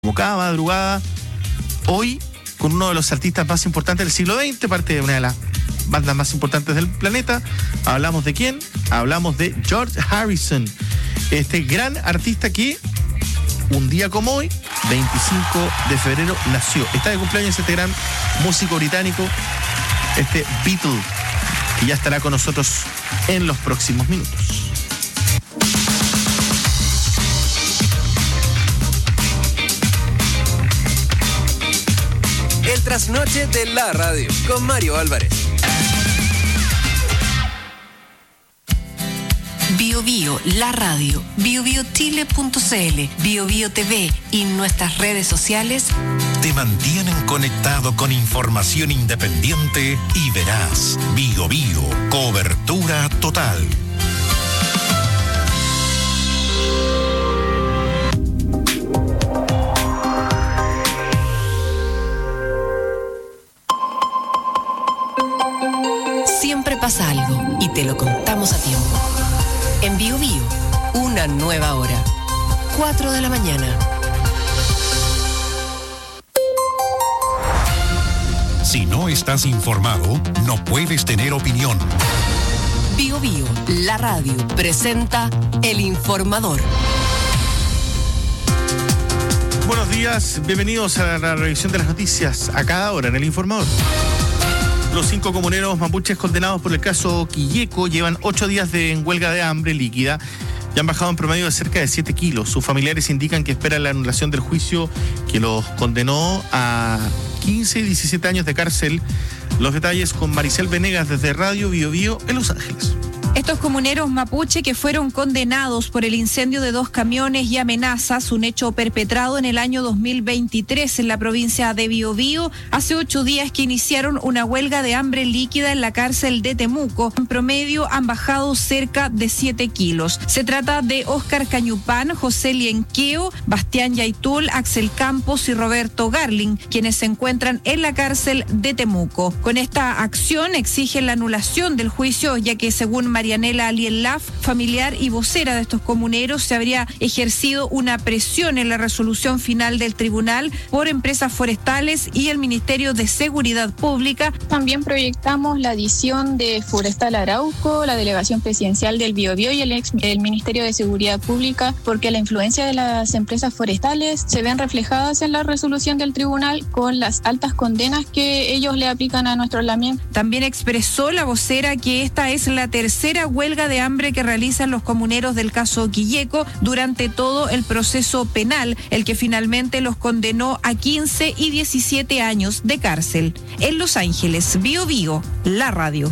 Como cada madrugada, hoy con uno de los artistas más importantes del siglo XX, parte de una de las bandas más importantes del planeta. ¿Hablamos de quién? Hablamos de George Harrison, este gran artista que un día como hoy, 25 de febrero, nació. Está de cumpleaños este gran músico británico, este Beatle, que ya estará con nosotros en los próximos minutos. El trasnoche de la radio con Mario Álvarez. Bio Bio, la radio, biobiochile.cl, Bio Bio TV y nuestras redes sociales te mantienen conectado con información independiente y veraz. Bio Bio, cobertura total. Siempre pasa algo y te lo contamos a tiempo. En Bio Bio, una nueva hora. 4 de la mañana. Si no estás informado, no puedes tener opinión. Bio Bio, la radio, presenta El Informador. Buenos días, bienvenidos a la revisión de las noticias a cada hora en El Informador. Los 5 comuneros mapuches condenados por el caso Quilleco llevan 8 días en huelga de hambre líquida y han bajado en promedio de cerca de 7 kilos. Sus familiares indican que esperan la anulación del juicio que los condenó a 15 y 17 años de cárcel. Los detalles con Maricel Venegas desde Radio Bio Bio en Los Ángeles. Estos comuneros mapuche que fueron condenados por el incendio de 2 camiones y amenazas, un hecho perpetrado en el año 2023 en la provincia de Biobío, hace 8 días que iniciaron una huelga de hambre líquida en la cárcel de Temuco. En promedio han bajado cerca de 7 kilos. Se trata de Óscar Cañupán, José Lienqueo, Bastián Yaitul, Axel Campos y Roberto Garling, quienes se encuentran en la cárcel de Temuco. Con esta acción exigen la anulación del juicio, ya que según Marianela Alienlaf, familiar y vocera de estos comuneros, se habría ejercido una presión en la resolución final del tribunal por empresas forestales y el Ministerio de Seguridad Pública. También proyectamos la adición de Forestal Arauco, la Delegación Presidencial del Biobío y el Ministerio de Seguridad Pública, porque la influencia de las empresas forestales se ven reflejadas en la resolución del tribunal con las altas condenas que ellos le aplican a nuestros lamien. También expresó la vocera que esta es la tercera huelga de hambre que realizan los comuneros del caso Quilleco durante todo el proceso penal, el que finalmente los condenó a 15 y 17 años de cárcel. En Los Ángeles, Bio Bio, la radio.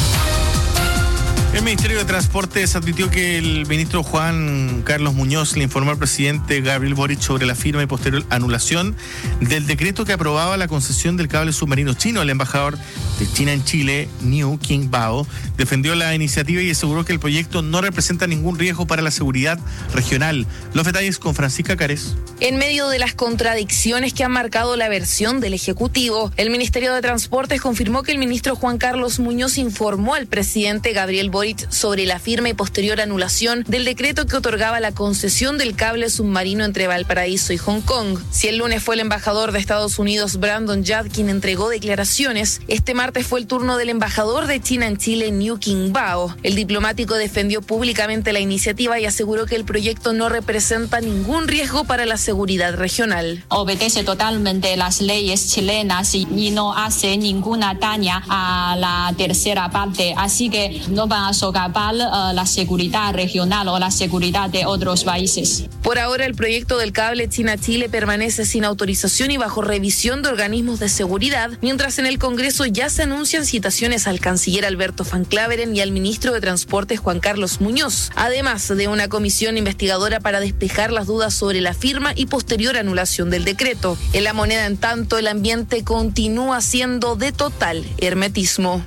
El Ministerio de Transportes advirtió que el ministro Juan Carlos Muñoz le informó al presidente Gabriel Boric sobre la firma y posterior anulación del decreto que aprobaba la concesión del cable submarino chino. El embajador de China en Chile, Niu Qingbao, defendió la iniciativa y aseguró que el proyecto no representa ningún riesgo para la seguridad regional. Los detalles con Francisca Cárez. En medio de las contradicciones que han marcado la versión del Ejecutivo, el Ministerio de Transportes confirmó que el ministro Juan Carlos Muñoz informó al presidente Gabriel Boric sobre la firma y posterior anulación del decreto que otorgaba la concesión del cable submarino entre Valparaíso y Hong Kong. Si el lunes fue el embajador de Estados Unidos, Brandon Yad, quien entregó declaraciones, este martes fue el turno del embajador de China en Chile, Niu Qingbao. El diplomático defendió públicamente la iniciativa y aseguró que el proyecto no representa ningún riesgo para la seguridad regional. Obedece totalmente las leyes chilenas y no hace ninguna daña a la tercera parte, así que no van a socavar la seguridad regional o la seguridad de otros países. Por ahora, el proyecto del cable China-Chile permanece sin autorización y bajo revisión de organismos de seguridad, mientras en el Congreso ya se anuncian citaciones al canciller Alberto Van Claveren y al ministro de Transportes Juan Carlos Muñoz, además de una comisión investigadora para despejar las dudas sobre la firma y posterior anulación del decreto. En La Moneda, en tanto, el ambiente continúa siendo de total hermetismo.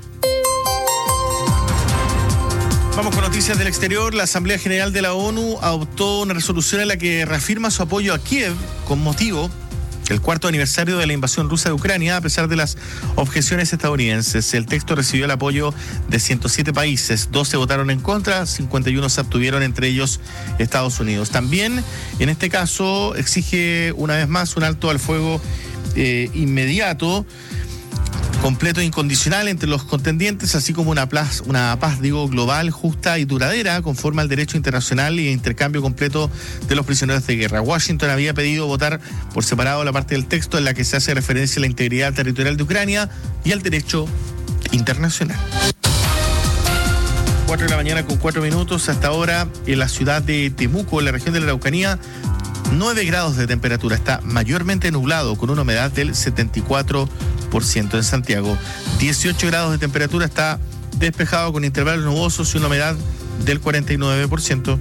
Vamos con noticias del exterior. La Asamblea General de la ONU adoptó una resolución en la que reafirma su apoyo a Kiev con motivo el cuarto aniversario de la invasión rusa de Ucrania, a pesar de las objeciones estadounidenses. El texto recibió el apoyo de 107 países, 12 votaron en contra, 51 se abstuvieron, entre ellos Estados Unidos. También, en este caso, exige una vez más un alto al fuego inmediato, completo e incondicional entre los contendientes, así como una paz global, justa y duradera, conforme al derecho internacional y intercambio completo de los prisioneros de guerra. Washington había pedido votar por separado la parte del texto en la que se hace referencia a la integridad territorial de Ucrania y al derecho internacional. 4 de la mañana con 4 minutos. Hasta ahora, en la ciudad de Temuco, en la región de la Araucanía, 9 grados de temperatura. Está mayormente nublado, con una humedad del 74%. En Santiago, 18 grados de temperatura. Está despejado con intervalos nubosos y una humedad del 49%.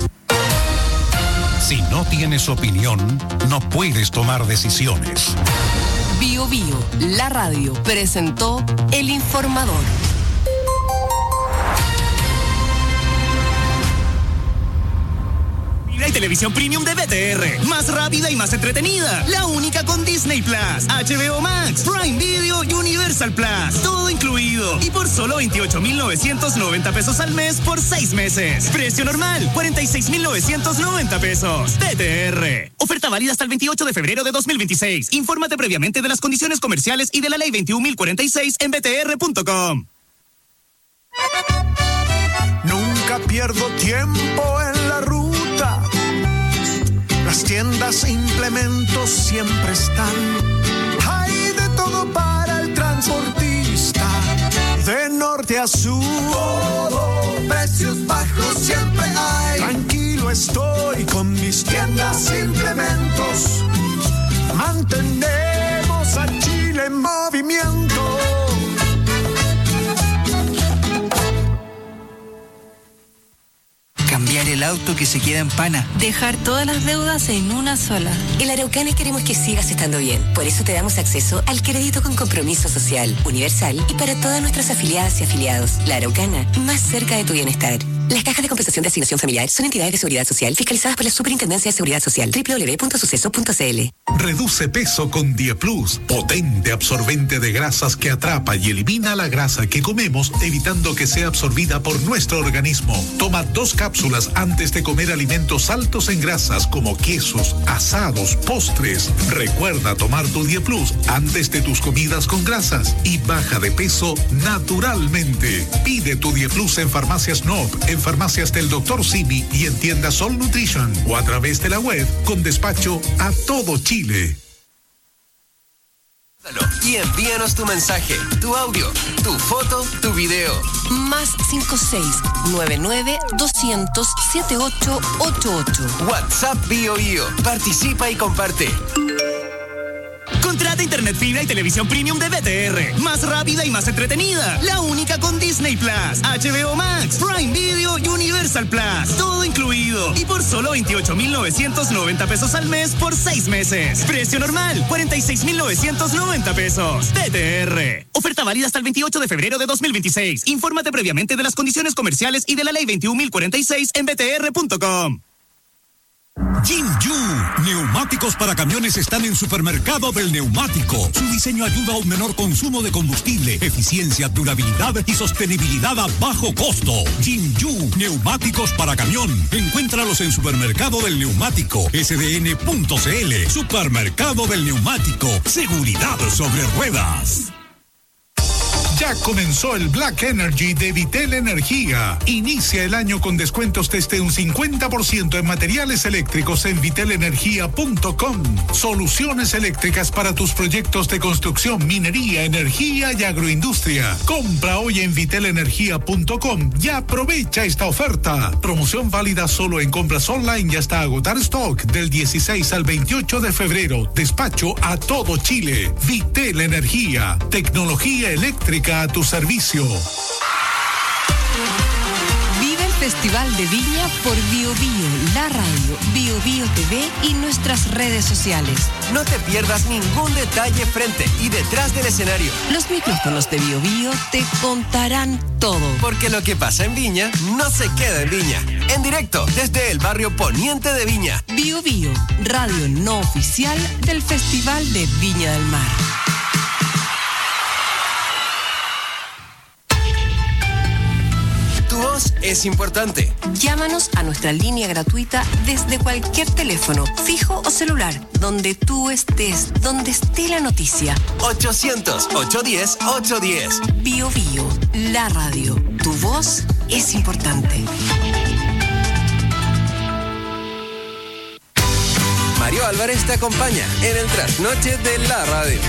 Si no tienes opinión, no puedes tomar decisiones. Bio Bio, la radio, presentó El Informador. Y televisión premium de BTR, más rápida y más entretenida, la única con Disney Plus, HBO Max, Prime Video y Universal Plus, todo incluido y por solo 28,990 pesos al mes por 6 meses. Precio normal, 46,990 pesos. BTR. Oferta válida hasta el 28 de febrero de 2026. Infórmate previamente de las condiciones comerciales y de la ley 21.046 en btr.com. Nunca pierdo tiempo en la ruta. Las tiendas e implementos siempre están. Hay de todo para el transportista. De norte a sur, todo, precios bajos siempre hay. Tranquilo estoy con mis tiendas e implementos. Mantenemos a Chile en movimiento. Cambiar el auto que se queda en pana. Dejar todas las deudas en una sola. En la Araucana queremos que sigas estando bien. Por eso te damos acceso al crédito con compromiso social, universal y para todas nuestras afiliadas y afiliados. La Araucana, más cerca de tu bienestar. Las cajas de compensación de asignación familiar son entidades de seguridad social fiscalizadas por la Superintendencia de Seguridad Social. www.suceso.cl. Reduce peso con Dieplus, potente absorbente de grasas que atrapa y elimina la grasa que comemos, evitando que sea absorbida por nuestro organismo. Toma 2 cápsulas antes de comer alimentos altos en grasas como quesos, asados, postres. Recuerda tomar tu Dieplus antes de tus comidas con grasas y baja de peso naturalmente. Pide tu Dieplus en Farmacias Nob, en farmacias del Dr. Simi y en tiendas Sol Nutrition o a través de la web con despacho a todo Chile. Y envíanos tu mensaje, tu audio, tu foto, tu video. Más 56-99-200-7888. WhatsApp Bio Bio. Participa y comparte. Contrata internet fibra y televisión premium de BTR, más rápida y más entretenida, la única con Disney Plus, HBO Max, Prime Video y Universal Plus, todo incluido y por solo 28,990 pesos al mes por 6 meses. Precio normal, 46,990 pesos. BTR. Oferta válida hasta el 28 de febrero de 2026. Infórmate previamente de las condiciones comerciales y de la ley 21.046 en btr.com. Jinju, neumáticos para camiones están en Supermercado del Neumático. Su diseño ayuda a un menor consumo de combustible, eficiencia, durabilidad y sostenibilidad a bajo costo. Jinju, neumáticos para camión. Encuéntralos en Supermercado del Neumático, sdn.cl. Supermercado del Neumático, seguridad sobre ruedas. Ya comenzó el Black Energy de Vitel Energía. Inicia el año con descuentos desde un 50% en materiales eléctricos en vitelenergia.com. Soluciones eléctricas para tus proyectos de construcción, minería, energía y agroindustria. Compra hoy en vitelenergia.com y aprovecha esta oferta. Promoción válida solo en compras online y hasta agotar stock del 16 al 28 de febrero. Despacho a todo Chile. Vitel Energía. Tecnología eléctrica a tu servicio. Vive el Festival de Viña por Bio Bio, la radio, Bio Bio TV y nuestras redes sociales. No te pierdas ningún detalle frente y detrás del escenario. Los micrófonos de Bio Bio te contarán todo. Porque lo que pasa en Viña no se queda en Viña. en directo desde el barrio Poniente de Viña. Bio Bio, radio no oficial del Festival de Viña del Mar. Tu voz es importante. Llámanos a nuestra línea gratuita desde cualquier teléfono, fijo o celular, donde tú estés, donde esté la noticia. 800-810-810. Bio Bio, la radio. Tu voz es importante. Mario Álvarez te acompaña en el trasnoche de la radio.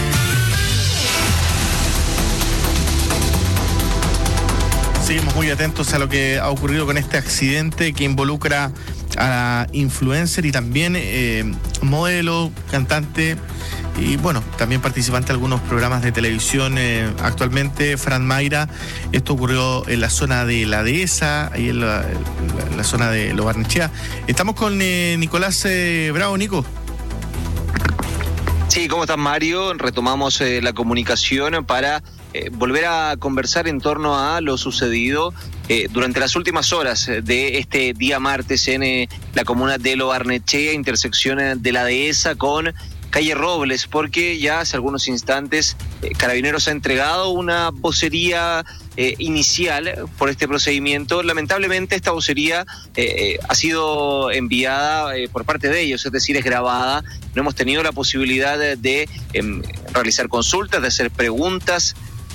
Seguimos muy atentos a lo que ha ocurrido con este accidente que involucra a influencer y también modelo, cantante y bueno, también participante de algunos programas de televisión actualmente, Fran Mayra. Esto ocurrió en la zona de la Dehesa, ahí en la zona de Lo Barnechea. Estamos con Nicolás Bravo. Nico. Sí, ¿cómo estás, Mario? Retomamos la comunicación para volver a conversar en torno a lo sucedido durante las últimas horas de este día martes en la comuna de Lo Barnechea, intersección de la Dehesa con calle Robles, porque ya hace algunos instantes Carabineros ha entregado una vocería inicial por este procedimiento. Lamentablemente esta vocería ha sido enviada por parte de ellos, es decir, es grabada. No hemos tenido la posibilidad de realizar consultas, de hacer preguntas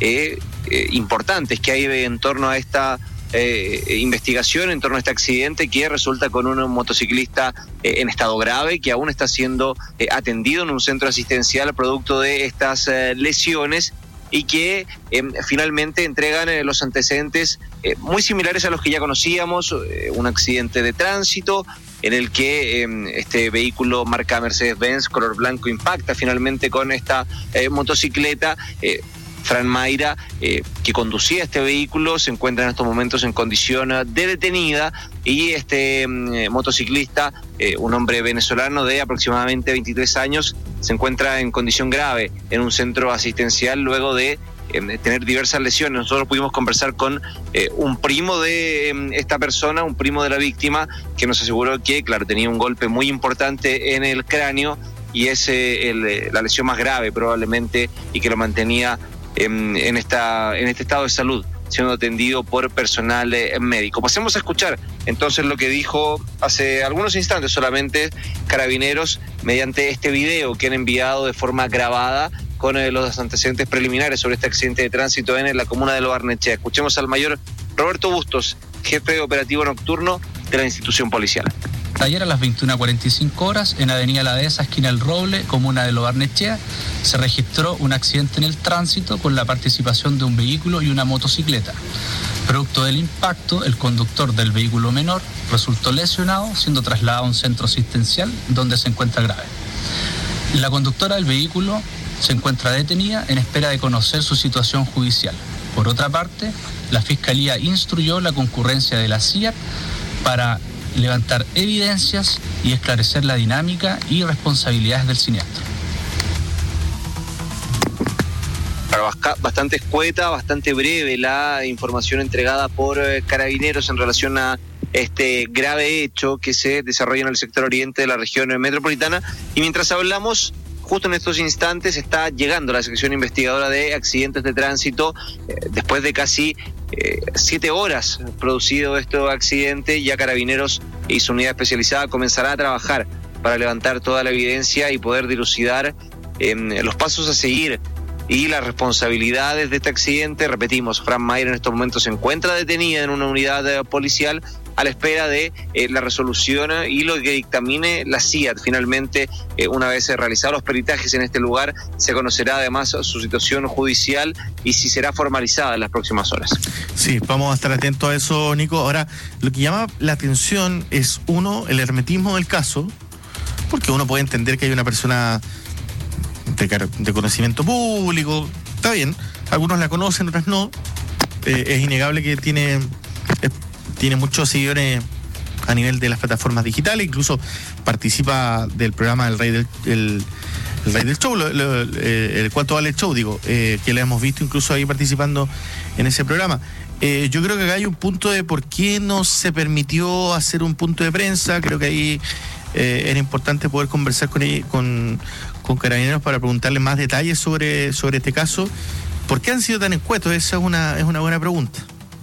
importantes que hay en torno a esta investigación, en torno a este accidente que resulta con un motociclista en estado grave, que aún está siendo atendido en un centro asistencial producto de estas lesiones, y que finalmente entregan los antecedentes muy similares a los que ya conocíamos, un accidente de tránsito en el que este vehículo marca Mercedes-Benz color blanco impacta finalmente con esta motocicleta. Fran Mayra, que conducía este vehículo, se encuentra en estos momentos en condición de detenida, y este motociclista, un hombre venezolano de aproximadamente 23 años, se encuentra en condición grave en un centro asistencial luego de tener diversas lesiones. Nosotros pudimos conversar con un primo de esta persona, un primo de la víctima, que nos aseguró que, claro, tenía un golpe muy importante en el cráneo y es la lesión más grave probablemente, y que lo mantenía en este estado de salud, siendo atendido por personal médico. Pasemos a escuchar entonces lo que dijo hace algunos instantes solamente Carabineros mediante este video que han enviado de forma grabada con los antecedentes preliminares sobre este accidente de tránsito en la comuna de Lo Barnechea. Escuchemos al mayor Roberto Bustos, jefe de operativo nocturno de la institución policial. Ayer a las 21:45 horas, en Avenida La Dehesa, esquina El Roble, comuna de Lo Barnechea, se registró un accidente en el tránsito con la participación de un vehículo y una motocicleta. Producto del impacto, el conductor del vehículo menor resultó lesionado, siendo trasladado a un centro asistencial donde se encuentra grave. La conductora del vehículo se encuentra detenida en espera de conocer su situación judicial. Por otra parte, la Fiscalía instruyó la concurrencia de la CIAT para levantar evidencias y esclarecer la dinámica y responsabilidades del siniestro. Bastante escueta, bastante breve la información entregada por Carabineros en relación a este grave hecho que se desarrolla en el sector oriente de la región metropolitana. Y mientras hablamos, justo en estos instantes está llegando la sección investigadora de accidentes de tránsito. Después de casi 7 horas producido este accidente, ya Carabineros y su unidad especializada comenzará a trabajar para levantar toda la evidencia y poder dilucidar los pasos a seguir y las responsabilidades de este accidente. Repetimos, Fran Mayra en estos momentos se encuentra detenida en una unidad policial a la espera de la resolución y lo que dictamine la CIAT. Finalmente, una vez realizados los peritajes en este lugar, se conocerá además su situación judicial y si será formalizada en las próximas horas. Sí, vamos a estar atentos a eso, Nico. Ahora, lo que llama la atención es, uno, el hermetismo del caso, porque uno puede entender que hay una persona de conocimiento público, está bien, algunos la conocen, otras no. Es innegable que tiene muchos seguidores a nivel de las plataformas digitales, incluso participa del programa del Rey El rey del show, el cuánto vale el show, digo, que le hemos visto incluso ahí participando en ese programa. Yo creo que acá hay un punto de por qué no se permitió hacer un punto de prensa. Creo que ahí era importante poder conversar con Carabineros para preguntarle más detalles sobre este caso. ¿Por qué han sido tan escuetos? Esa es una buena pregunta.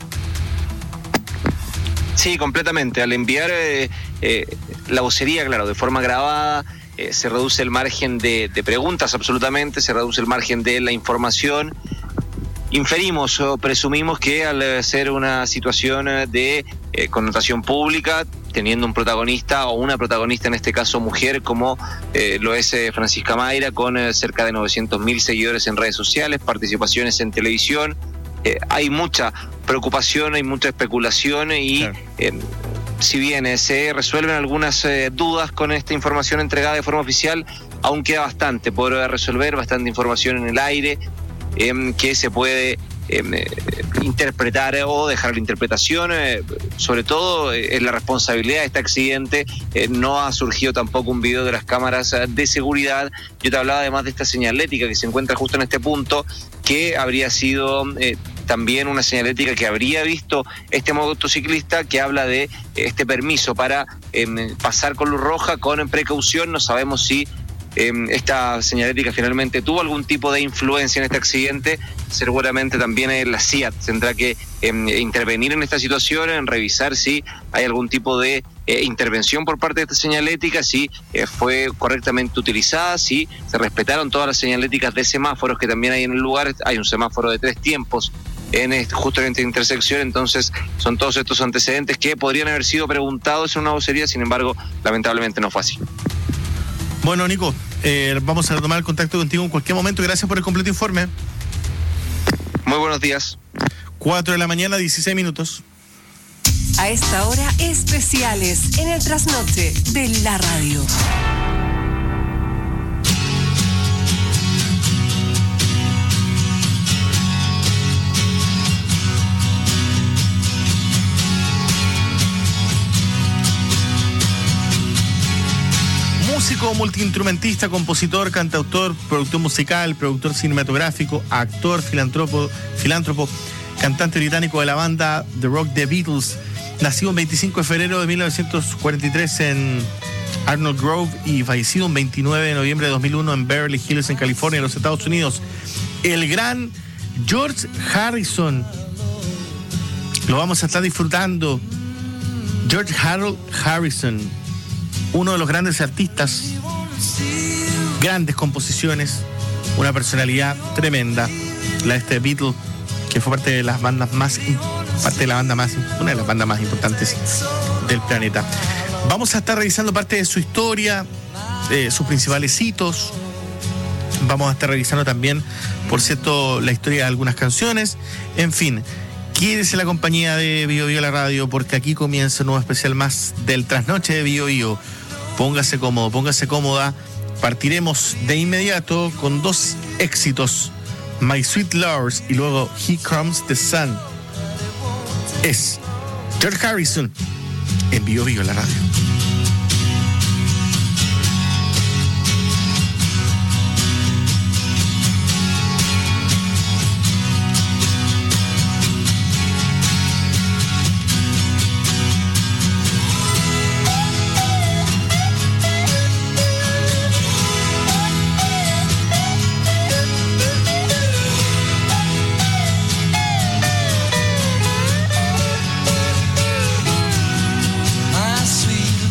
Sí, completamente. Al enviar la vocería, claro, de forma grabada, se reduce el margen de preguntas absolutamente, se reduce el margen de la información. Inferimos o presumimos que al ser una situación de connotación pública, teniendo un protagonista o una protagonista, en este caso mujer, como lo es Francisca Mayra, con cerca de 900.000 seguidores en redes sociales, participaciones en televisión, hay mucha preocupación, hay mucha especulación y claro. Si bien se resuelven algunas dudas con esta información entregada de forma oficial, aún queda bastante por resolver, bastante información en el aire que se puede interpretar o dejar la interpretación. Sobre todo es la responsabilidad de este accidente. No ha surgido tampoco un video de las cámaras de seguridad. Yo te hablaba además de esta señalética que se encuentra justo en este punto, que habría sido también una señalética que habría visto este motociclista, que habla de este permiso para pasar con luz roja con precaución. No sabemos si esta señalética finalmente tuvo algún tipo de influencia en este accidente. Seguramente también la CIAT tendrá que intervenir en esta situación, en revisar si hay algún tipo de intervención por parte de esta señalética, si fue correctamente utilizada, si se respetaron todas las señaléticas de semáforos que también hay en el lugar. Hay un semáforo de 3 tiempos justo en esta intersección. Entonces son todos estos antecedentes que podrían haber sido preguntados en una vocería, sin embargo lamentablemente no fue así. Bueno, Nico, vamos a retomar el contacto contigo en cualquier momento. Gracias por el completo informe. Muy buenos días. 4 de la mañana, 16 minutos. A esta hora, especiales en el trasnoche de la radio. Músico, multiinstrumentista, compositor, cantautor, productor musical, productor cinematográfico, actor, filántropo, cantante británico de la banda The Rock The Beatles. Nacido el 25 de febrero de 1943 en Arnold Grove y fallecido el 29 de noviembre de 2001 en Beverly Hills, en California, en los Estados Unidos. El gran George Harrison. Lo vamos a estar disfrutando. George Harold Harrison, uno de los grandes artistas, grandes composiciones, una personalidad tremenda, la de este Beatle, que fue una de las bandas más importantes del planeta. Vamos a estar revisando parte de su historia, sus principales hitos. Vamos a estar revisando también, por cierto, la historia de algunas canciones. En fin, quédese en la compañía de Bio Bio la radio, porque aquí comienza un nuevo especial más del Trasnoche de Bio Bio. Póngase cómodo, póngase cómoda. Partiremos de inmediato con 2 éxitos: My Sweet Lords y luego Here Comes the Sun. Es George Harrison en Bio Bio la radio. My sweet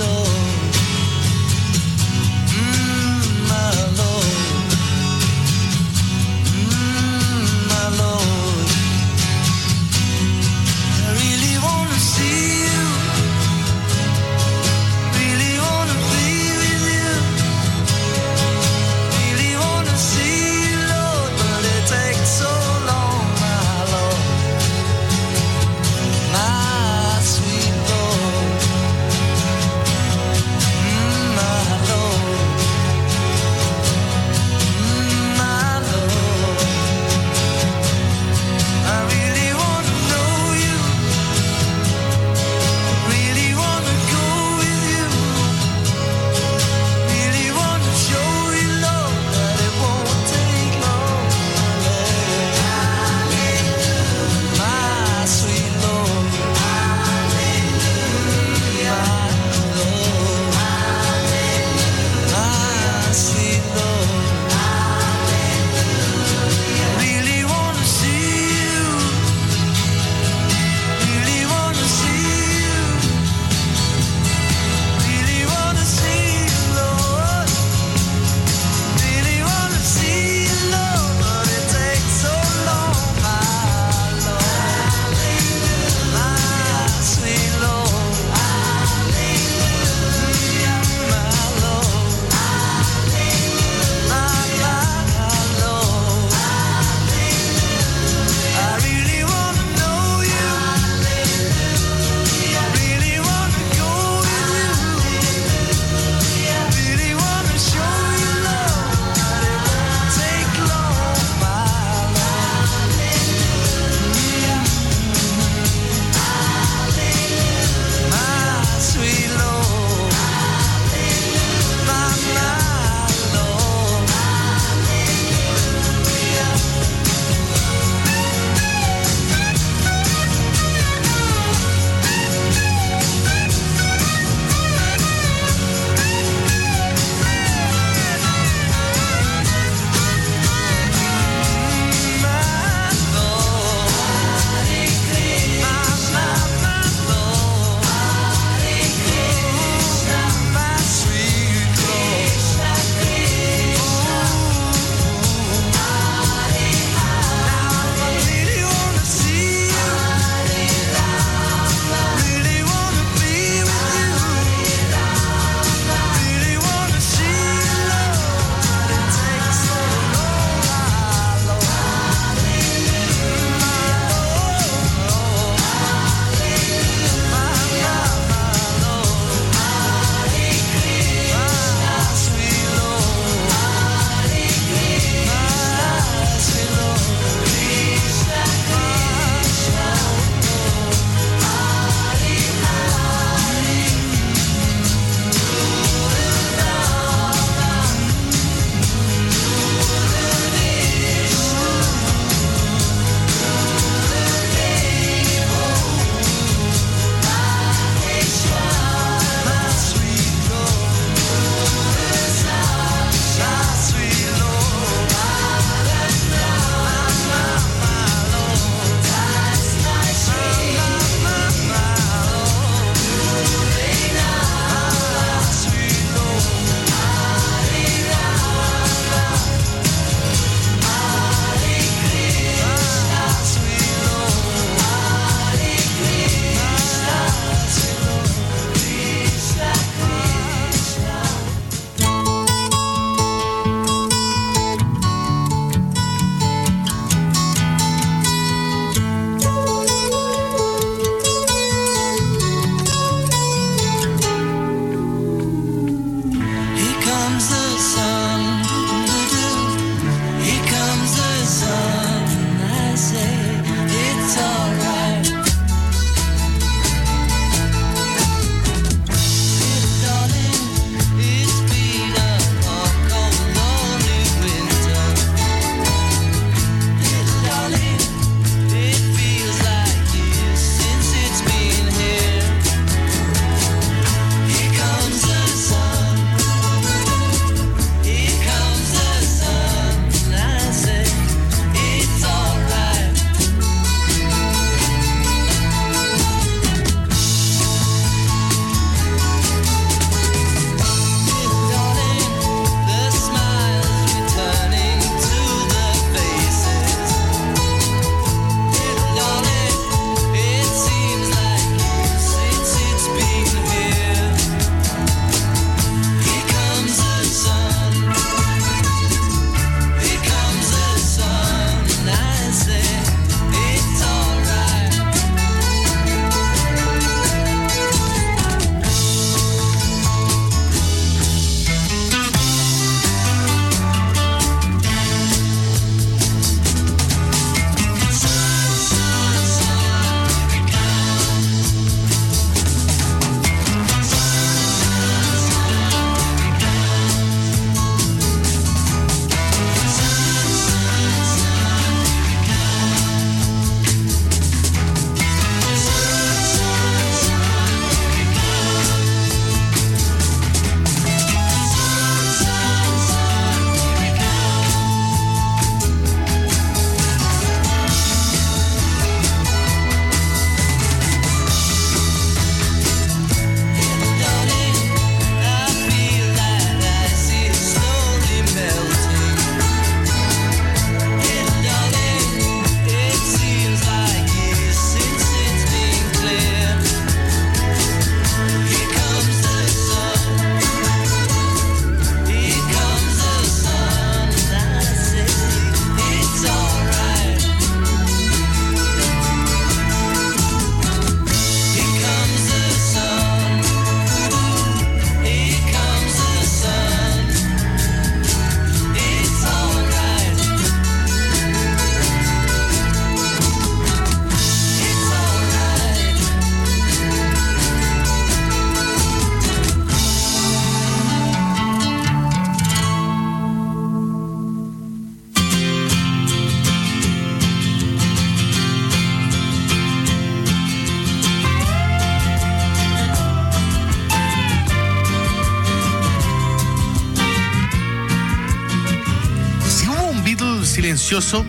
silencioso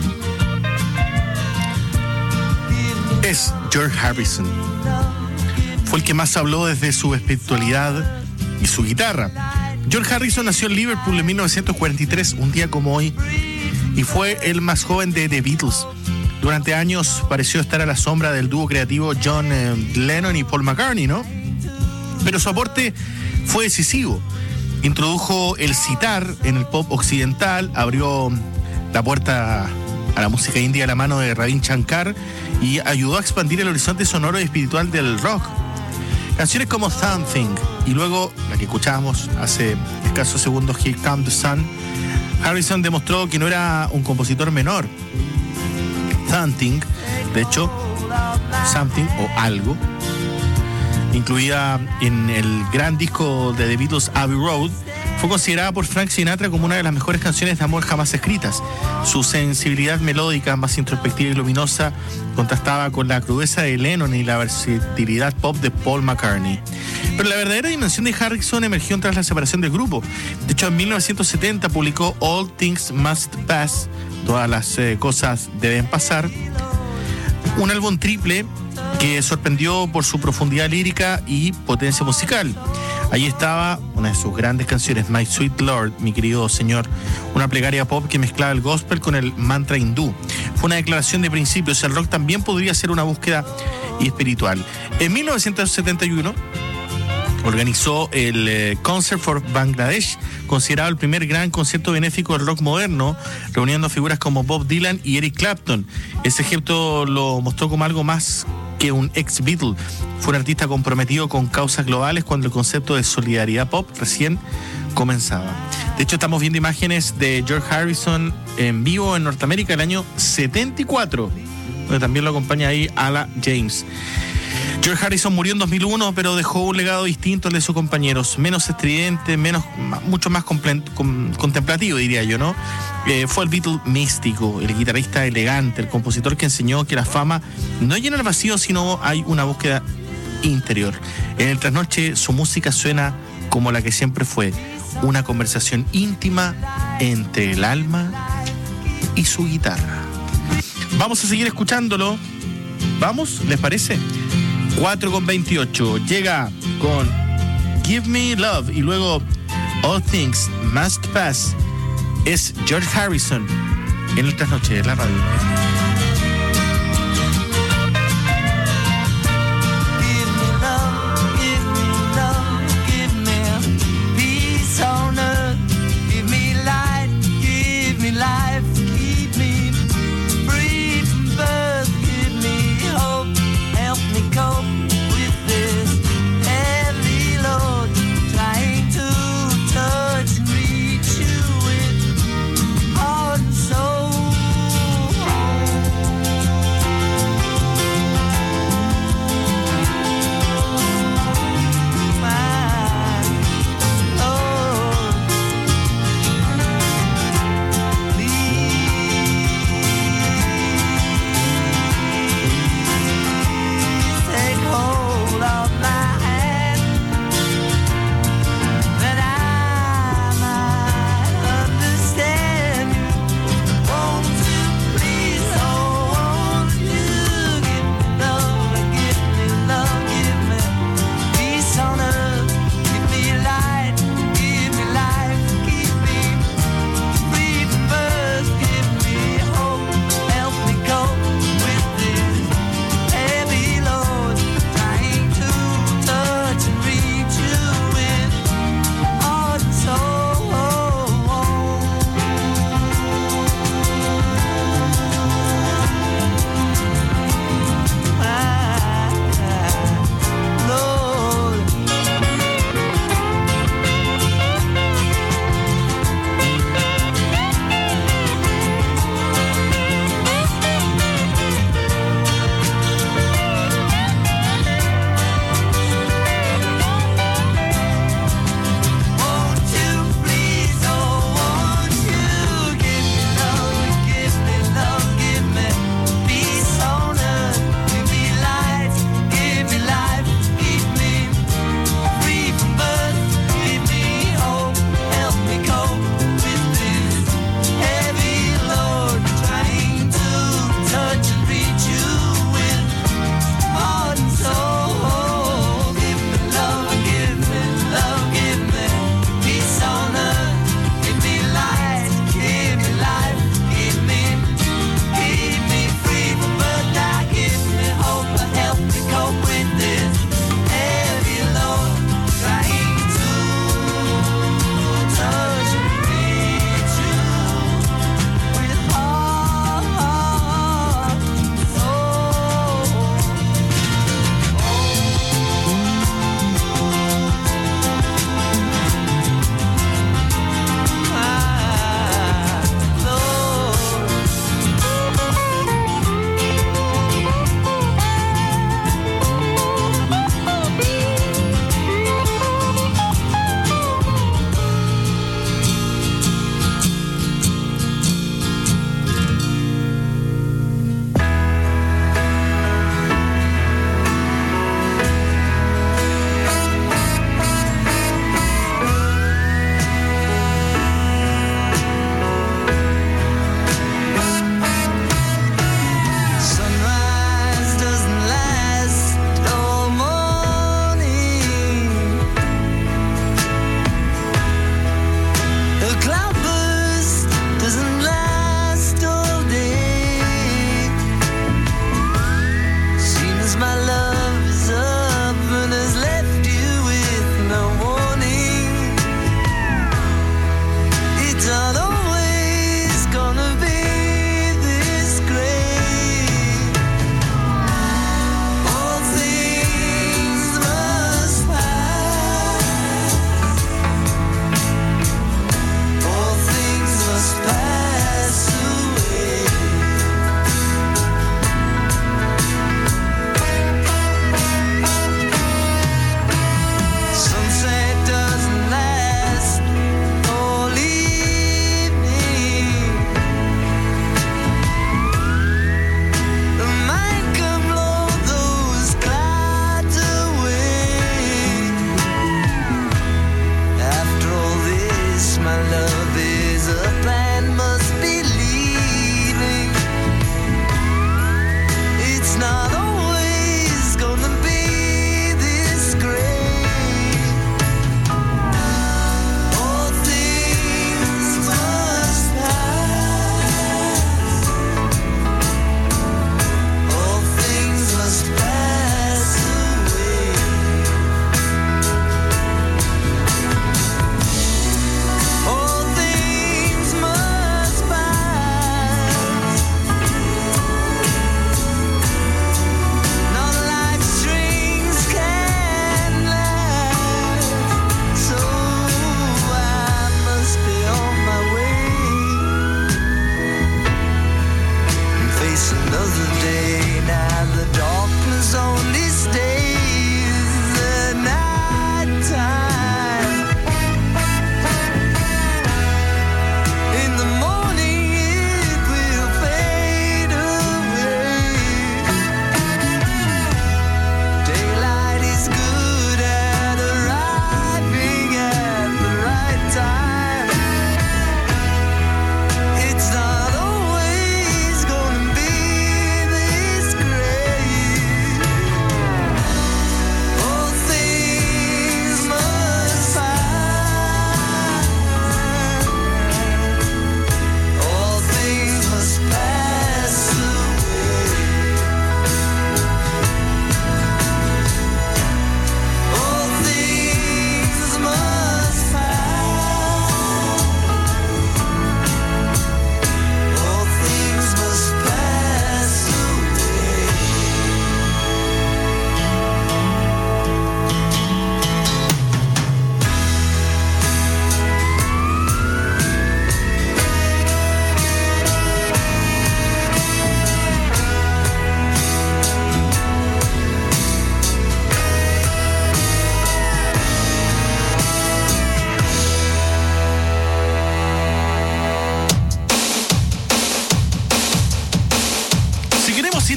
es George Harrison. Fue el que más habló desde su espiritualidad y su guitarra. George Harrison nació en Liverpool en 1943, un día como hoy, y fue el más joven de The Beatles. Durante años pareció estar a la sombra del dúo creativo John Lennon y Paul McCartney, ¿no? Pero su aporte fue decisivo. Introdujo el sitar en el pop occidental, abrió la puerta a la música india a la mano de Ravi Shankar y ayudó a expandir el horizonte sonoro y espiritual del rock. Canciones como Something y luego la que escuchábamos hace escasos segundos, Here Comes the Sun, Harrison demostró que no era un compositor menor. Something, de hecho, Something o Algo, incluida en el gran disco de The Beatles Abbey Road, fue considerada por Frank Sinatra como una de las mejores canciones de amor jamás escritas. Su sensibilidad melódica, más introspectiva y luminosa, contrastaba con la crudeza de Lennon y la versatilidad pop de Paul McCartney. Pero la verdadera dimensión de Harrison emergió tras la separación del grupo. De hecho, en 1970 publicó All Things Must Pass, todas las cosas deben pasar, un álbum triple que sorprendió por su profundidad lírica y potencia musical. Ahí estaba una de sus grandes canciones, My Sweet Lord, mi querido señor, una plegaria pop que mezclaba el gospel con el mantra hindú. Fue una declaración de principios, el rock también podría ser una búsqueda espiritual. En 1971 organizó el Concert for Bangladesh, considerado el primer gran concierto benéfico del rock moderno, reuniendo figuras como Bob Dylan y Eric Clapton. Ese gesto lo mostró como algo más que un ex-Beatle. Fue un artista comprometido con causas globales cuando el concepto de solidaridad pop recién comenzaba. De hecho, estamos viendo imágenes de George Harrison en vivo en Norteamérica el año 74, donde también lo acompaña ahí Ala James. George Harrison murió en 2001, pero dejó un legado distinto al de sus compañeros, menos estridente, mucho más contemplativo, diría yo, ¿no? Fue el Beatle místico, el guitarrista elegante, el compositor que enseñó que la fama no llena el vacío, sino hay una búsqueda interior. En el trasnoche su música suena como la que siempre fue, una conversación íntima entre el alma y su guitarra. Vamos a seguir escuchándolo. ¿Vamos? ¿Les parece? 4:28, llega con Give Me Love y luego All Things Must Pass. Es George Harrison en el trasnoche de la radio. Reach you with heart and soul.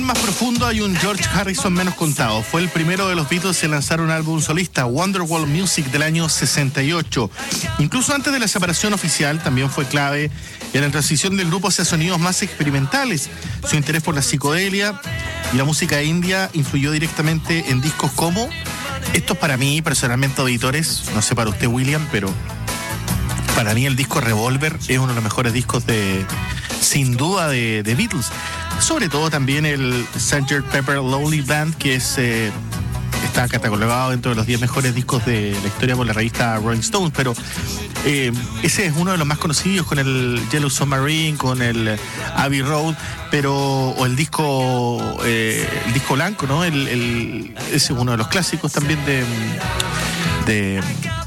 más profundo hay un George Harrison menos contado. Fue el primero de los Beatles en lanzar un álbum solista, Wonderwall Music, del año 68. Incluso antes de la separación oficial, también fue clave en la transición del grupo hacia sonidos más experimentales. Su interés por la psicodelia y la música india influyó directamente en discos como... Estos para mí, personalmente, auditores, no sé para usted, William, pero para mí el disco Revolver es uno de los mejores discos sin duda, de Beatles. Sobre todo también el Sgt. Pepper Lonely Band, que está catalogado dentro de los 10 mejores discos de la historia por la revista Rolling Stone, pero ese es uno de los más conocidos, con el Yellow Submarine, con el Abbey Road, o el disco blanco, ¿no? Ese es uno de los clásicos también de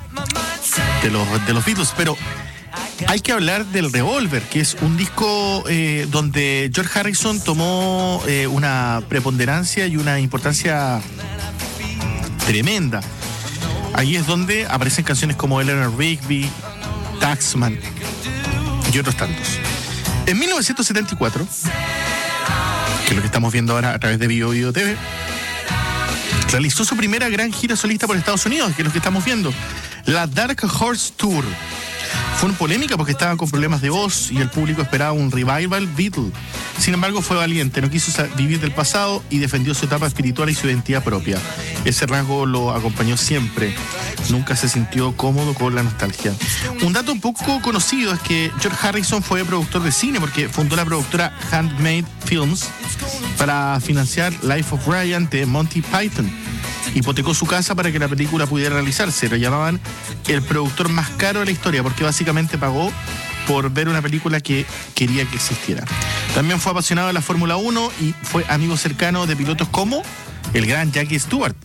los Beatles, pero hay que hablar del Revolver, que es un disco donde George Harrison tomó una preponderancia y una importancia tremenda. Ahí es donde aparecen canciones como Eleanor Rigby, Taxman y otros tantos. En 1974, que es lo que estamos viendo ahora a través de Bio Bio TV, realizó su primera gran gira solista por Estados Unidos, que es lo que estamos viendo, la Dark Horse Tour. Fue una polémica porque estaban con problemas de voz y el público esperaba un revival Beatle. Sin embargo, fue valiente, no quiso vivir del pasado y defendió su etapa espiritual y su identidad propia. Ese rasgo lo acompañó siempre. Nunca se sintió cómodo con la nostalgia. Un dato un poco conocido es que George Harrison fue productor de cine porque fundó la productora Handmade Films para financiar Life of Brian de Monty Python. Hipotecó su casa para que la película pudiera realizarse. Lo llamaban el productor más caro de la historia porque básicamente pagó por ver una película que quería que existiera. También fue apasionado de la Fórmula 1 y fue amigo cercano de pilotos como el gran Jackie Stewart.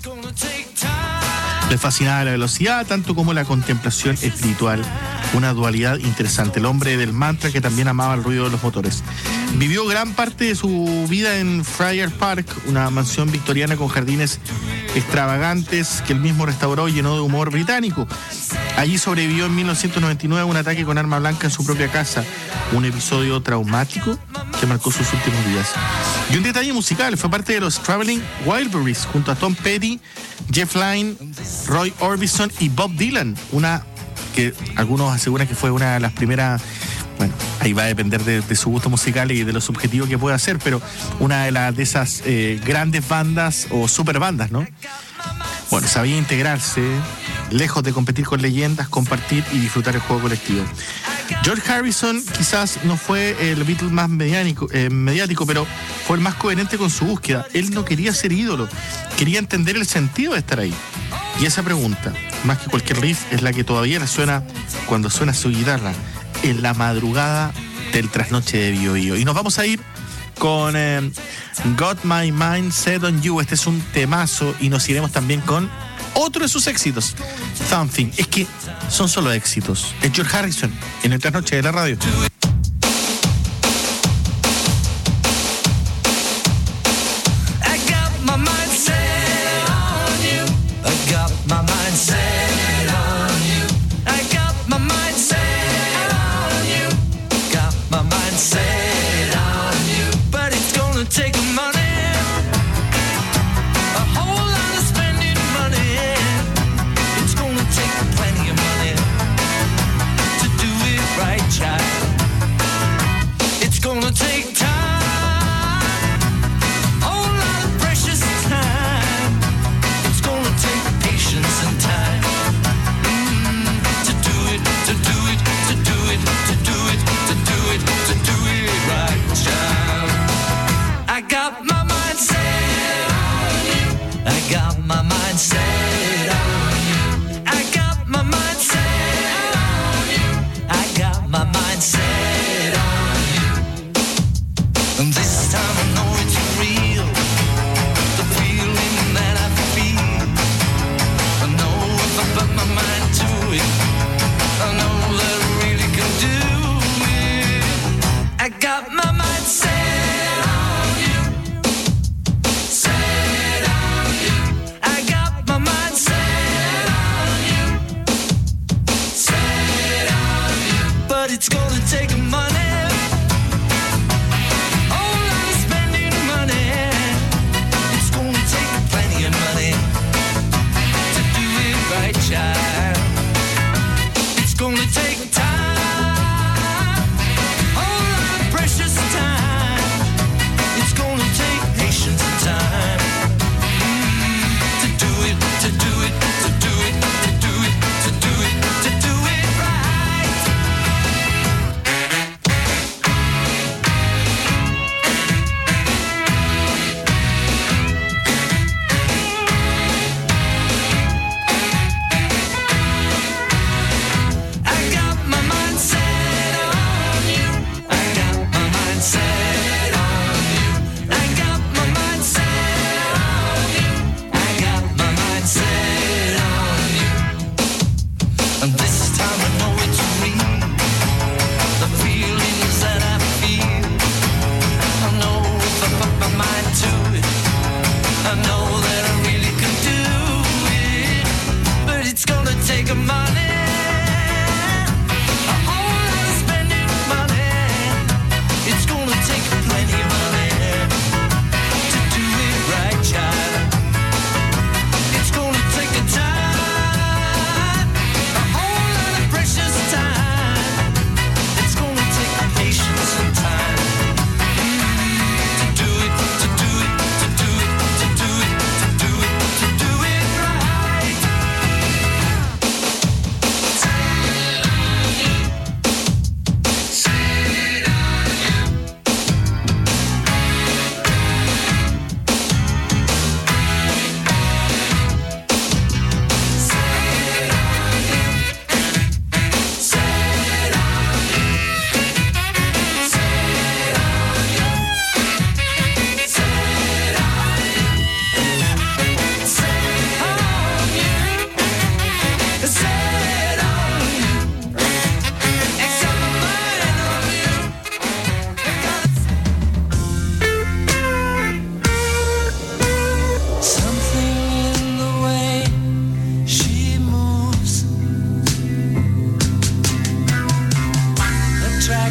Le fascinaba la velocidad tanto como la contemplación espiritual, una dualidad interesante. El hombre del mantra que también amaba el ruido de los motores. Vivió gran parte de su vida en Friar Park, una mansión victoriana con jardines extravagantes que él mismo restauró y llenó de humor británico. Allí sobrevivió en 1999 a un ataque con arma blanca en su propia casa, un episodio traumático que marcó sus últimos días. Y un detalle musical, fue parte de los Traveling Wilburys junto a Tom Petty, Jeff Lynne, Roy Orbison y Bob Dylan, una que algunos aseguran que fue una de las primeras. Bueno, ahí va a depender de su gusto musical y de lo subjetivo que pueda ser, pero una de esas grandes bandas o super bandas, ¿no? Bueno, sabía integrarse, lejos de competir con leyendas, compartir y disfrutar el juego colectivo. George Harrison quizás no fue el Beatle más mediático, pero fue el más coherente con su búsqueda. Él no quería ser ídolo, quería entender el sentido de estar ahí. Y esa pregunta, más que cualquier riff, es la que todavía resuena cuando suena su guitarra en la madrugada del trasnoche de Bio Bio. Y nos vamos a ir con Got My Mind Set on You. Este es un temazo y nos iremos también con otro de sus éxitos, Something. Es que son solo éxitos. Es George Harrison en el trasnoche de la radio. It's gonna take money, oh, I'm spending money.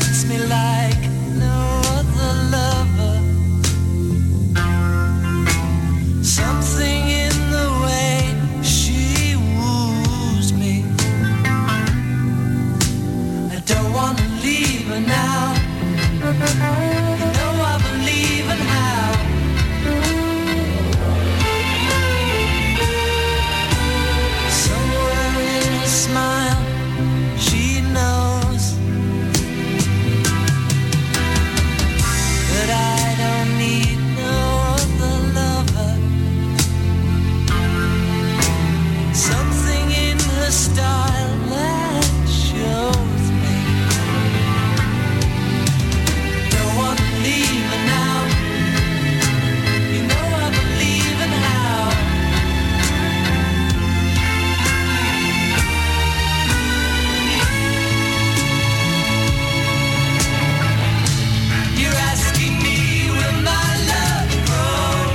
treats me like no other lover. Something in the way she woos me. I don't wanna leave her now. You know I believe in how. Somewhere in her smile, she knows that I don't need no other lover. Something in her style that shows me. Don't wanna leave her now. You know I believe in how. You're asking me will my love grow?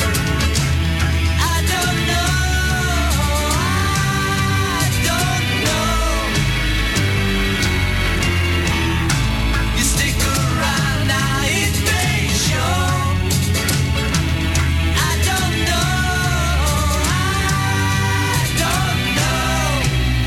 I don't know. I don't know. You stick around now, it may show. I don't know. I don't know.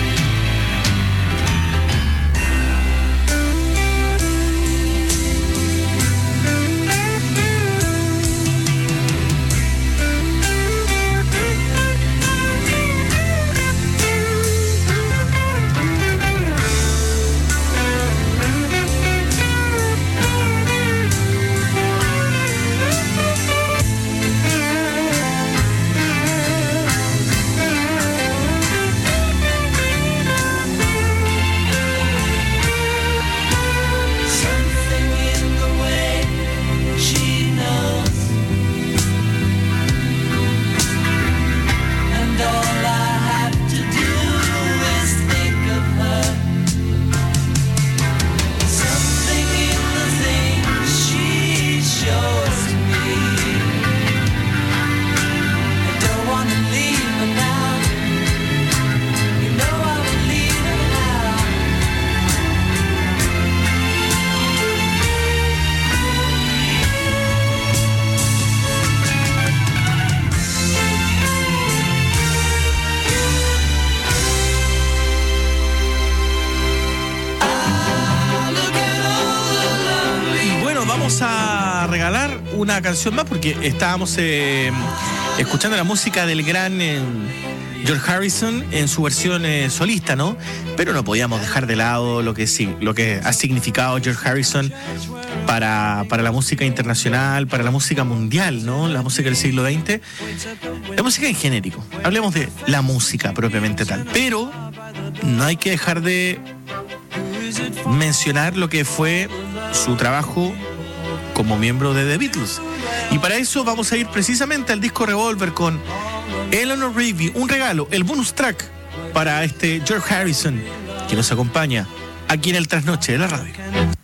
Something in the way she knows, and all I have to do is think of her. Something in the things she shows me. I don't wanna leave her now. You know I believe in how. Y bueno, vamos a regalar una canción más porque estábamos escuchando la música del gran George Harrison en su versión solista, ¿no? Pero no podíamos dejar de lado lo que ha significado George Harrison para la música internacional, para la música mundial, ¿no? La música del siglo XX. La música en genérico. Hablemos de la música propiamente tal. Pero no hay que dejar de mencionar lo que fue su trabajo como miembro de The Beatles. Y para eso vamos a ir precisamente al disco Revolver con Eleanor Rigby, un regalo, el bonus track para este George Harrison que nos acompaña aquí en el Trasnoche de la Radio.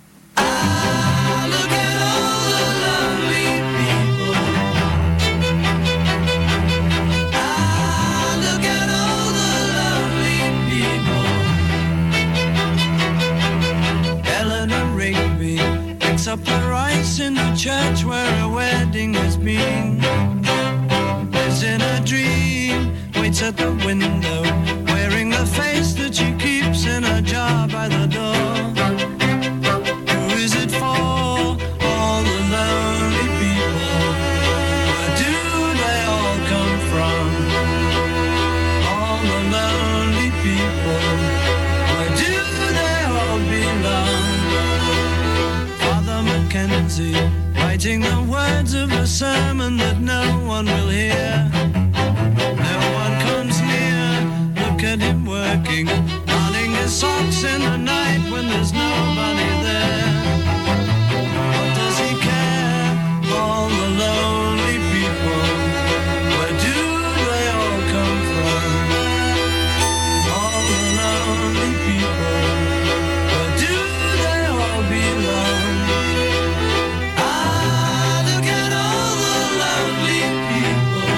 Eleanor Rigby picks up the rice in the church where a wedding has been. Lives in a dream, waits at the window, wearing the face that she keeps in a jar by the door. Who is it for? All the lonely people. Where do they all come from? All the lonely people. Where do they all belong? Father Mackenzie, writing the words of a sermon that no one will hear. No one comes near, look at him working, darning his socks in the night when there's nobody there. What does he care? All the lonely people, where do they all come from? All the lonely people, where do they all belong? Ah, look at all the lonely people.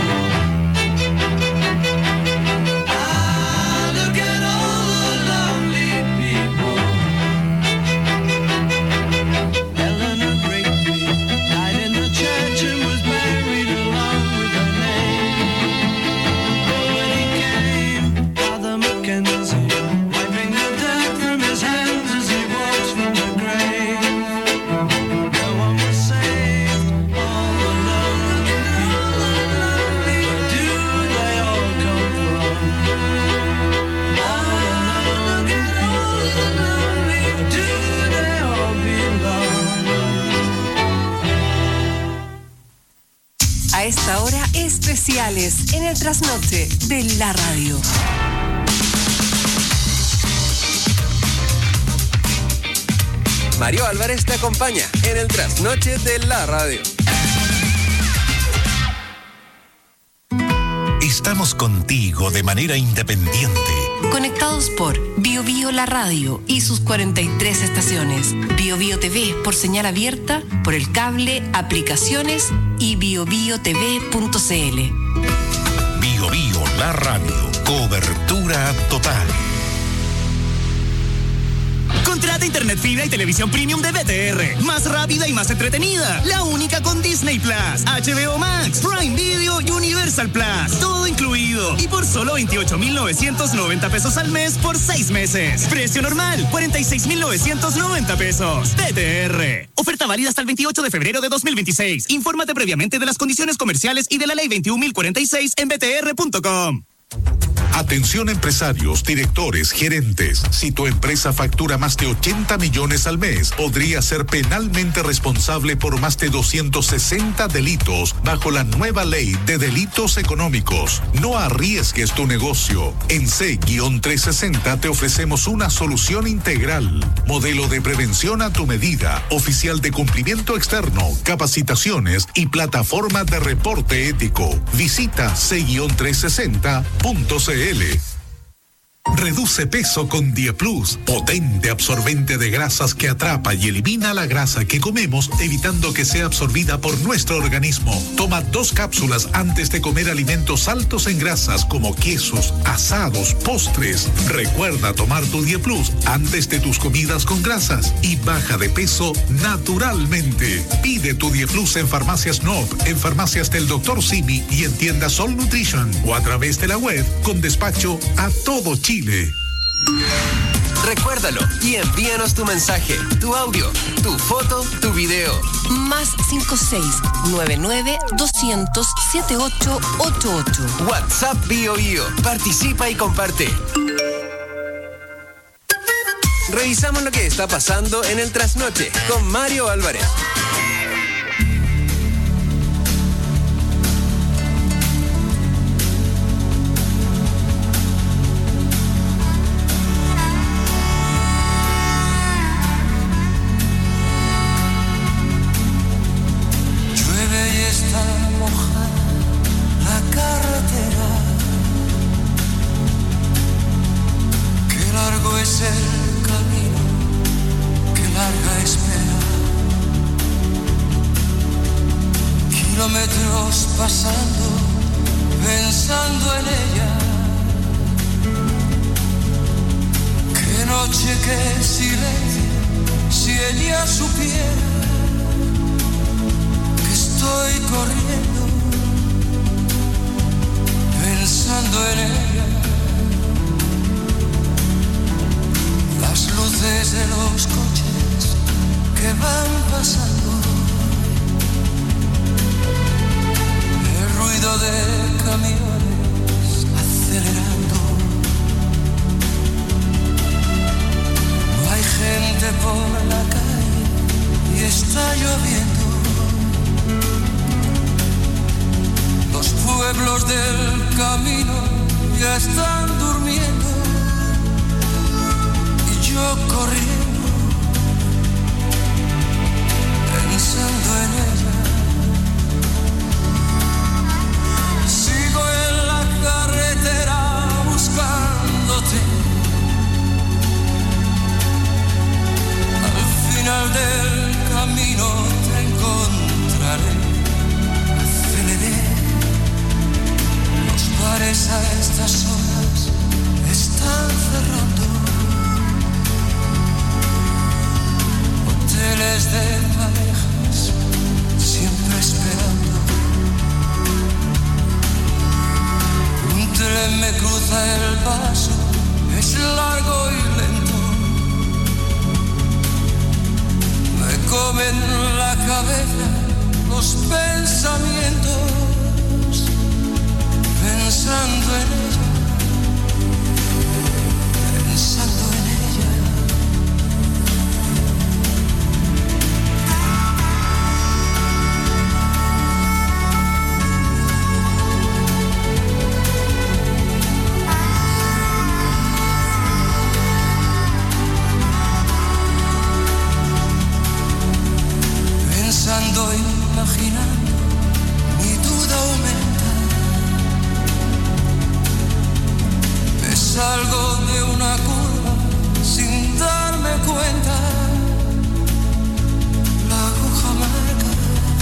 Ah, look at all the lonely people. especiales en el trasnoche de la radio. Mario Álvarez te acompaña en el trasnoche de la radio. Estamos contigo de manera independiente. Conectados por Bio Bio La Radio y sus 43 estaciones. Bio Bio TV por señal abierta, por el cable, aplicaciones y biobiotv.cl. Bio Bio La Radio. Cobertura total. Contrata internet fibra y televisión premium de BTR. Más rápida y más entretenida. La única con Disney Plus, HBO Max, Prime Video y Universal Plus. Todo incluido. Y por solo 28,990 pesos al mes por 6 meses. Precio normal, 46,990 pesos. BTR. Oferta válida hasta el 28 de febrero de 2026. Infórmate previamente de las condiciones comerciales y de la ley 21.046 en btr.com. Atención empresarios, directores, gerentes. Si tu empresa factura más de 80 millones al mes, podría ser penalmente responsable por más de 260 delitos bajo la nueva ley de delitos económicos. No arriesgues tu negocio. En C-360 te ofrecemos una solución integral. Modelo de prevención a tu medida, oficial de cumplimiento externo, capacitaciones y plataforma de reporte ético. Visita C-360.cl. Reduce peso con Dieplus, potente absorbente de grasas que atrapa y elimina la grasa que comemos, evitando que sea absorbida por nuestro organismo. Toma 2 cápsulas antes de comer alimentos altos en grasas como quesos, asados, postres. Recuerda tomar tu Dieplus antes de tus comidas con grasas y baja de peso naturalmente. Pide tu Dieplus en Farmacias Nob, en Farmacias del Dr. Simi y en tiendas Sol Nutrition o a través de la web con despacho a todo Chile. Recuérdalo y envíanos tu mensaje, tu audio, tu foto, tu video. Más 56-99-200-7888. WhatsApp Bio Bio. Participa y comparte. Revisamos lo que está pasando en el trasnoche con Mario Álvarez. Kilómetros pasando, pensando en ella. Qué noche, qué silencio, si ella supiera que estoy corriendo, pensando en ella. Las luces de los coches que van pasando, ruido de camiones acelerando. No hay gente por la calle y está lloviendo. Los pueblos del camino ya están durmiendo y yo corriendo, pensando en ella. Sigo en la carretera buscándote. Al final del camino te encontraré. Aceleré. Los bares a estas horas están cerrando. Hoteles de parejas siempre esperando. Un tren me cruza el paso, es largo y lento. Me comen la cabeza los pensamientos, pensando en ella, pensando en ella. imaginando, mi duda aumenta. Me salgo de una curva sin darme cuenta. La aguja marca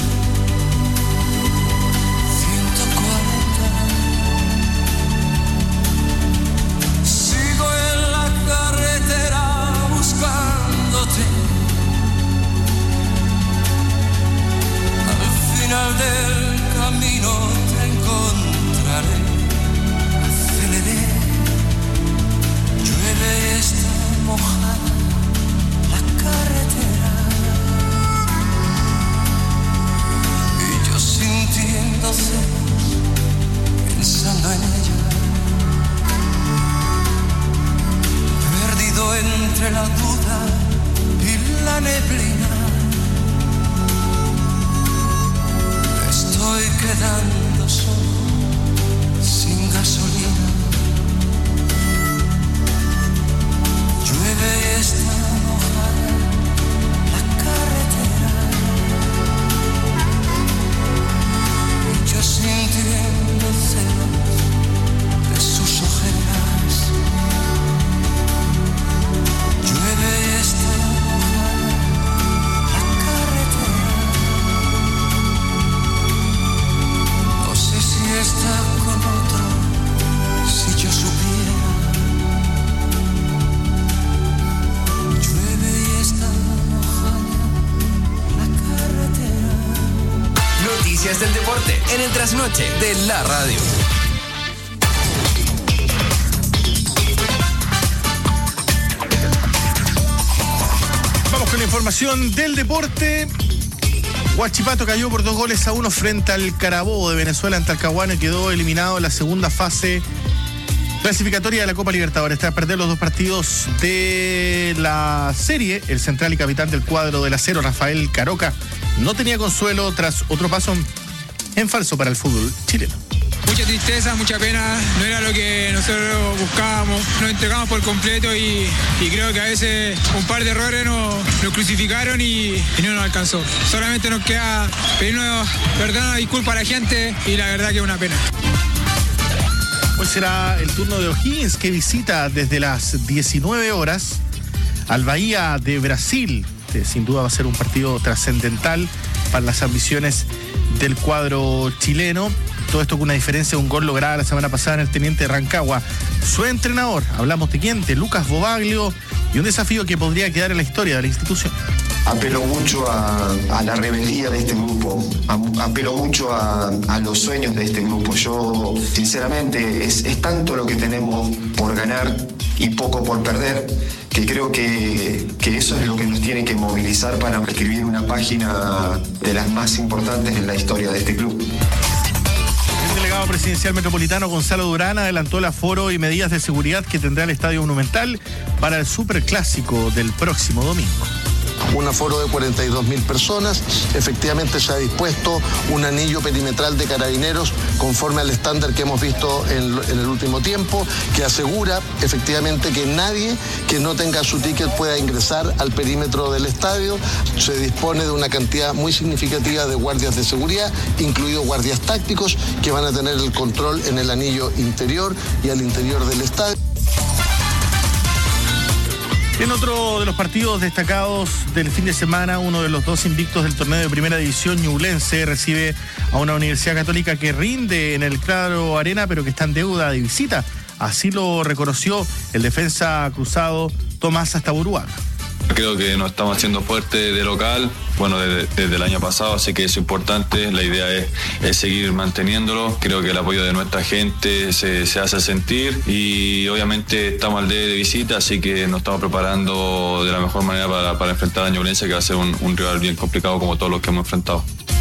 140. Sigo en la carretera buscándote. Al final del camino te encontraré. Aceleré, llueve y está mojada la carretera. Y yo sintiendo celos, pensando en ella. Perdido entre la duda y la neblina. Estoy quedando solo, sin gasolina. Llueve y está mojada la carretera. Y yo sintiendo celos de sus ojeras. Llueve y está mojada la carretera. No sé si está con otro, si yo supiera. Llueve y está mojada la carretera. Noticias del deporte en el trasnoche de la radio. Vamos con la información del deporte. Huachipato cayó por 2-1 frente al Carabobo de Venezuela en Talcahuano y quedó eliminado en la segunda fase clasificatoria de la Copa Libertadores. Tras perder los dos partidos de la serie, el central y capitán del cuadro del acero, Rafael Caroca, no tenía consuelo tras otro paso en falso para el fútbol chileno. Mucha tristeza, mucha pena, no era lo que nosotros buscábamos, nos entregamos por completo y creo que a veces un par de errores nos crucificaron y no nos alcanzó. Solamente nos queda pedirnos perdón, disculpa a la gente y la verdad que es una pena. Hoy será el turno de O'Higgins, que visita desde las 19 horas al Bahía de Brasil. Sin duda va a ser un partido trascendental para las ambiciones del cuadro chileno. Todo esto con una diferencia de un gol lograda la semana pasada en el Teniente de Rancagua. Su entrenador, hablamos de quién, de Lucas Bobaglio, y un desafío que podría quedar en la historia de la institución. Apelo mucho a la rebeldía de este grupo, apelo mucho a los sueños de este grupo. Yo, sinceramente, es tanto lo que tenemos por ganar y poco por perder, que creo que eso es lo que nos tiene que movilizar para escribir una página de las más importantes en la historia de este club. El delegado presidencial metropolitano Gonzalo Durán adelantó el aforo y medidas de seguridad que tendrá el Estadio Monumental para el Superclásico del próximo domingo. Un aforo de 42.000 personas. Efectivamente se ha dispuesto un anillo perimetral de carabineros conforme al estándar que hemos visto en el último tiempo, que asegura efectivamente que nadie que no tenga su ticket pueda ingresar al perímetro del estadio. Se dispone de una cantidad muy significativa de guardias de seguridad, incluidos guardias tácticos, que van a tener el control en el anillo interior y al interior del estadio. En otro de los partidos destacados del fin de semana, uno de los dos invictos del torneo de primera división, Ñublense, recibe a una Universidad Católica que rinde en el Claro Arena, pero que está en deuda de visita. Así lo reconoció el defensa cruzado Tomás Astaburuaga. Creo que nos estamos haciendo fuerte de local, bueno, desde el año pasado, así que es importante. La idea es seguir manteniéndolo. Creo que el apoyo de nuestra gente se hace sentir y obviamente estamos al de visita, así que nos estamos preparando de la mejor manera para enfrentar a Ñublense, que va a ser un rival bien complicado como todos los que hemos enfrentado.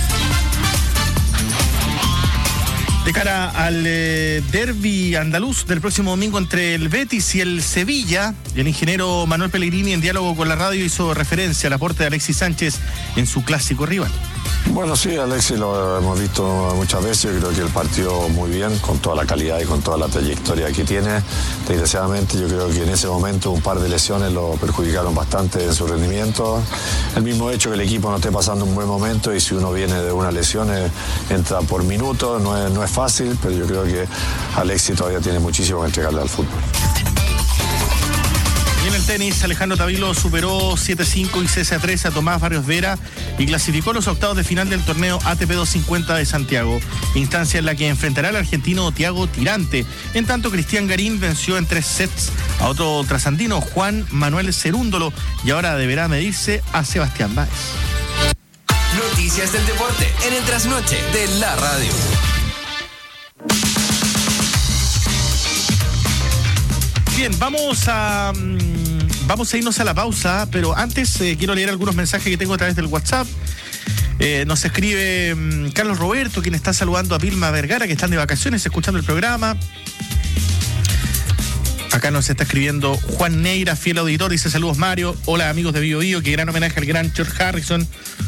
De cara al derbi andaluz del próximo domingo entre el Betis y el Sevilla, el ingeniero Manuel Pellegrini, en diálogo con la radio, hizo referencia al aporte de Alexis Sánchez en su clásico rival. Bueno, sí, Alexis lo hemos visto muchas veces. Yo creo que él partió muy bien, con toda la calidad y con toda la trayectoria que tiene. Desgraciadamente, yo creo que en ese momento un par de lesiones lo perjudicaron bastante en su rendimiento. El mismo hecho que el equipo no esté pasando un buen momento, y si uno viene de una lesión, entra por minutos, no es fácil, pero yo creo que Alexis todavía tiene muchísimo que entregarle al fútbol. Y en el tenis, Alejandro Tavilo superó 7-5 y 6-3 a Tomás Barrios Vera y clasificó los octavos de final del torneo ATP 250 de Santiago, instancia en la que enfrentará al argentino Thiago Tirante. En tanto, Cristian Garín venció en 3 sets a otro trasandino, Juan Manuel Cerúndolo, y ahora deberá medirse a Sebastián Báez. Noticias del deporte en el trasnoche de la radio. Bien, vamos a irnos a la pausa, pero antes quiero leer algunos mensajes que tengo a través del WhatsApp. Nos escribe Carlos Roberto, quien está saludando a Vilma Vergara, que están de vacaciones escuchando el programa. Acá nos está escribiendo Juan Neira, fiel auditor, dice: saludos Mario, hola amigos de Bio Bio, que gran homenaje al gran George Harrison.